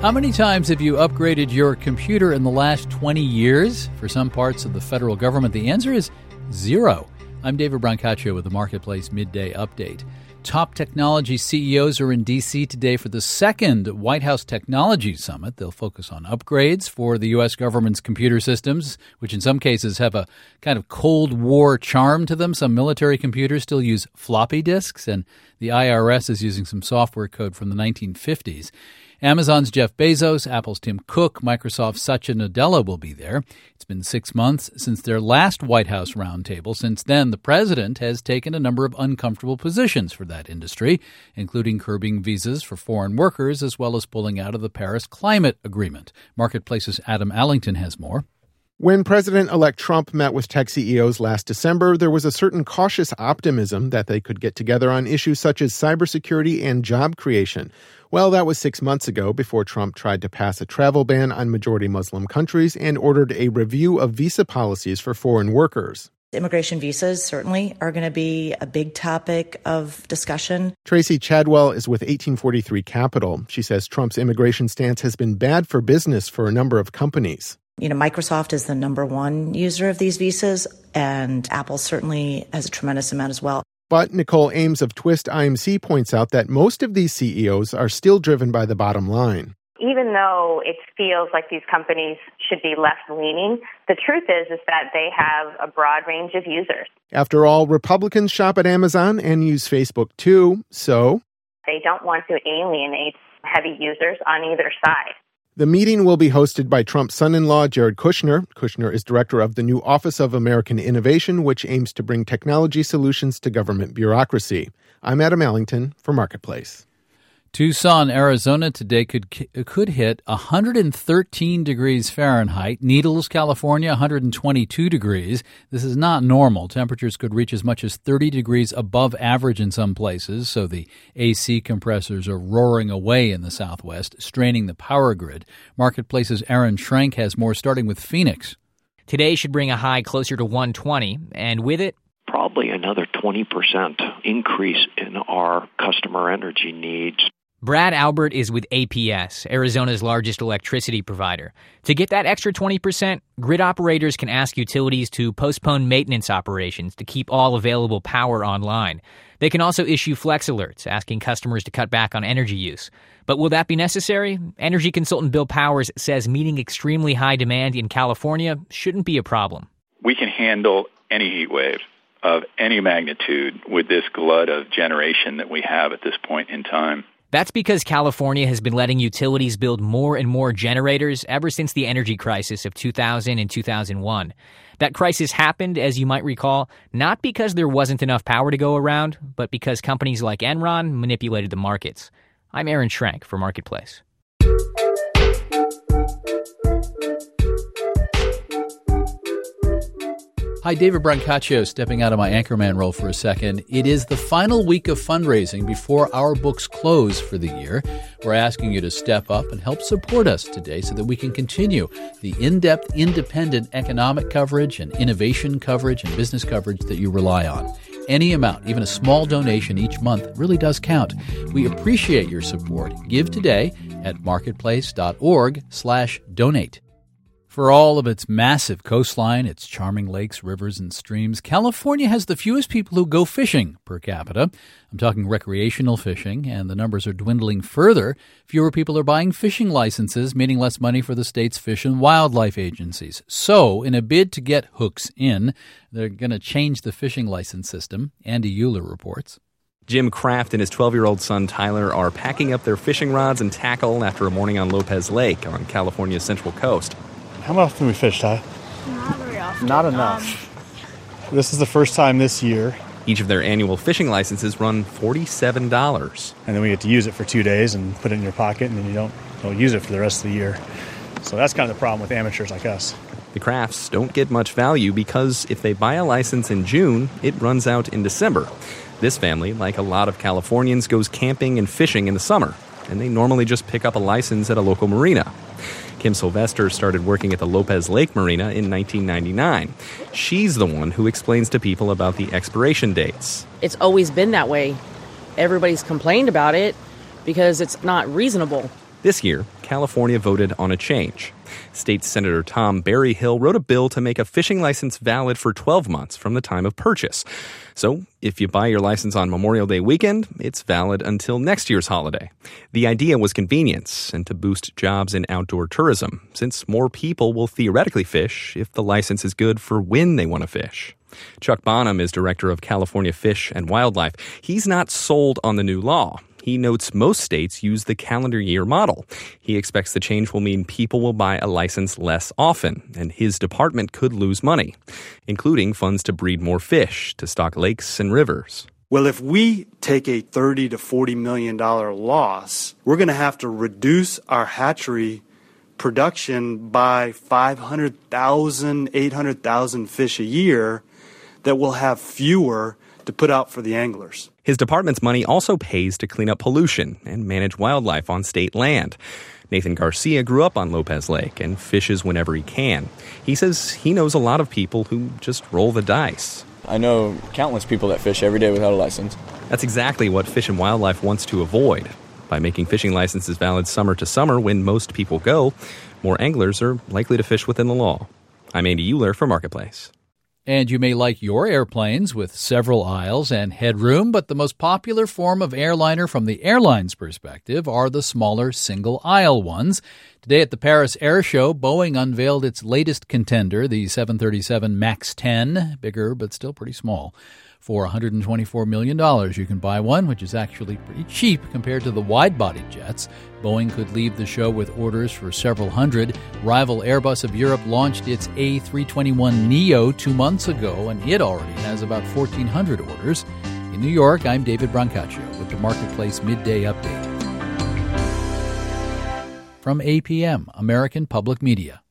How many times have you upgraded your computer in the last 20 years? For some parts of the federal government, the answer is 0. I'm David Brancaccio with the Marketplace Midday Update. Top technology CEOs are in D.C. today for the second White House Technology Summit. They'll focus on upgrades for the U.S. government's computer systems, which in some cases have a kind of Cold War charm to them. Some military computers still use floppy disks, and the IRS is using some software code from the 1950s. Amazon's Jeff Bezos, Apple's Tim Cook, Microsoft's Satya Nadella will be there. It's been 6 months since their last White House roundtable. Since then, the president has taken a number of uncomfortable positions for that industry, including curbing visas for foreign workers, as well as pulling out of the Paris Climate Agreement. Marketplace's Adam Allington has more. When President-elect Trump met with tech CEOs last December, there was a certain cautious optimism that they could get together on issues such as cybersecurity and job creation. Well, that was 6 months ago before Trump tried to pass a travel ban on majority Muslim countries and ordered a review of visa policies for foreign workers. Immigration visas certainly are going to be a big topic of discussion. Tracy Chadwell is with 1843 Capital. She says Trump's immigration stance has been bad for business for a number of companies. Microsoft is the number one user of these visas, and Apple certainly has a tremendous amount as well. But Nicole Ames of Twist IMC points out that most of these CEOs are still driven by the bottom line. Even though it feels like these companies should be left-leaning, the truth is that they have a broad range of users. After all, Republicans shop at Amazon and use Facebook too, so they don't want to alienate heavy users on either side. The meeting will be hosted by Trump's son-in-law, Jared Kushner. Kushner is director of the new Office of American Innovation, which aims to bring technology solutions to government bureaucracy. I'm Adam Allington for Marketplace. Tucson, Arizona today could hit 113 degrees Fahrenheit. Needles, California, 122 degrees. This is not normal. Temperatures could reach as much as 30 degrees above average in some places, so the AC compressors are roaring away in the southwest, straining the power grid. Marketplace's Aaron Schrank has more, starting with Phoenix. Today should bring a high closer to 120, and with it, probably another 20% increase in our customer energy needs. Brad Albert is with APS, Arizona's largest electricity provider. To get that extra 20%, grid operators can ask utilities to postpone maintenance operations to keep all available power online. They can also issue flex alerts, asking customers to cut back on energy use. But will that be necessary? Energy consultant Bill Powers says meeting extremely high demand in California shouldn't be a problem. We can handle any heat wave of any magnitude with this glut of generation that we have at this point in time. That's because California has been letting utilities build more and more generators ever since the energy crisis of 2000 and 2001. That crisis happened, as you might recall, not because there wasn't enough power to go around, but because companies like Enron manipulated the markets. I'm Aaron Schrank for Marketplace. Hi, David Brancaccio, stepping out of my anchorman role for a second. It is the final week of fundraising before our books close for the year. We're asking you to step up and help support us today so that we can continue the in-depth, independent economic coverage and innovation coverage and business coverage that you rely on. Any amount, even a small donation each month, really does count. We appreciate your support. Give today at marketplace.org/donate. For all of its massive coastline, its charming lakes, rivers, and streams, California has the fewest people who go fishing per capita. I'm talking recreational fishing, and the numbers are dwindling further. Fewer people are buying fishing licenses, meaning less money for the state's fish and wildlife agencies. So, in a bid to get hooks in, they're going to change the fishing license system. Andy Euler reports. Jim Kraft and his 12-year-old son Tyler are packing up their fishing rods and tackle after a morning on Lopez Lake on California's central coast. How often do we fish, Ty? Not very often. Not enough. This is the first time this year. Each of their annual fishing licenses run $47. And then we get to use it for 2 days and put it in your pocket, and then you don't use it for the rest of the year. So that's kind of the problem with amateurs like us. The Crafts don't get much value because if they buy a license in June, it runs out in December. This family, like a lot of Californians, goes camping and fishing in the summer, and they normally just pick up a license at a local marina. Kim Sylvester started working at the Lopez Lake Marina in 1999. She's the one who explains to people about the expiration dates. It's always been that way. Everybody's complained about it because it's not reasonable. This year, California voted on a change. State Senator Tom Berryhill wrote a bill to make a fishing license valid for 12 months from the time of purchase. So, if you buy your license on Memorial Day weekend, it's valid until next year's holiday. The idea was convenience and to boost jobs in outdoor tourism, since more people will theoretically fish if the license is good for when they want to fish. Chuck Bonham is director of California Fish and Wildlife. He's not sold on the new law. He notes most states use the calendar year model. He expects the change will mean people will buy a license less often, and his department could lose money, including funds to breed more fish, to stock lakes and rivers. Well, if we take a $30 to $40 million loss, we're going to have to reduce our hatchery production by 500,000, 800,000 fish a year that will have fewer to put out for the anglers. His department's money also pays to clean up pollution and manage wildlife on state land. Nathan Garcia grew up on Lopez Lake and fishes whenever he can. He says he knows a lot of people who just roll the dice. I know countless people that fish every day without a license. That's exactly what Fish and Wildlife wants to avoid. By making fishing licenses valid summer to summer when most people go, more anglers are likely to fish within the law. I'm Andy Euler for Marketplace. And you may like your airplanes with several aisles and headroom, but the most popular form of airliner from the airline's perspective are the smaller single-aisle ones. Today at the Paris Air Show, Boeing unveiled its latest contender, the 737 MAX 10, bigger but still pretty small. For $124 million, you can buy one, which is actually pretty cheap compared to the wide-body jets. Boeing could leave the show with orders for several hundred. Rival Airbus of Europe launched its A321neo 2 months ago, and it already has about 1,400 orders. In New York, I'm David Brancaccio with the Marketplace Midday Update. From APM, American Public Media.